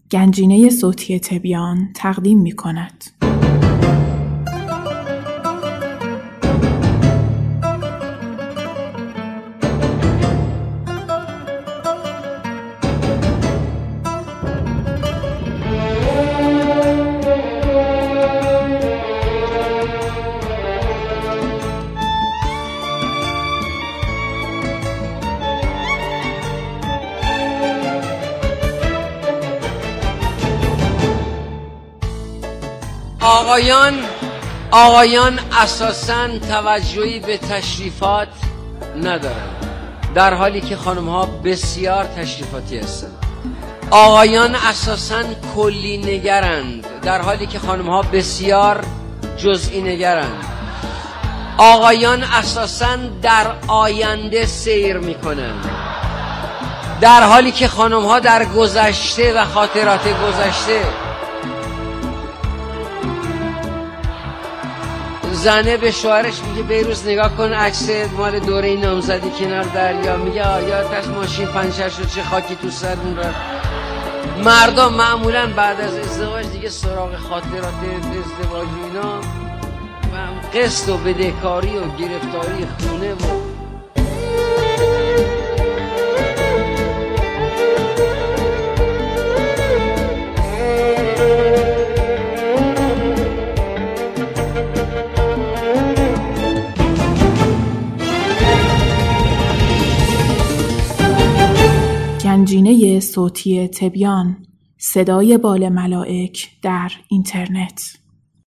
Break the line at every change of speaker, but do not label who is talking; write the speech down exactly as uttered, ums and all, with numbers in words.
گنجینه صوتی تبیان تقدیم می کند.
آقایان آقایان اساساً توجهی به تشریفات ندارند، در حالی که خانم ها بسیار تشریفاتی هستند. آقایان اساساً کلی نگرند، در حالی که خانم ها بسیار جزئی نگرند. آقایان اساساً در آینده سیر می کنند، در حالی که خانم ها در گذشته و خاطرات گذشته. زنه به شوهرش میگه بیروز نگاه کن عکس مال دوره نامزدی کنار دریا، میگه آیا تاش ماشین پنچر شد چه خاکی تو سرمون رفت. مردم معمولا بعد از ازدواج دیگه سراغ خاطرات ازدواج و اینا و قسط و بدهکاری و گرفتاری خونه و
گنجینه صوتی تبیان، صدای بال ملائک در اینترنت.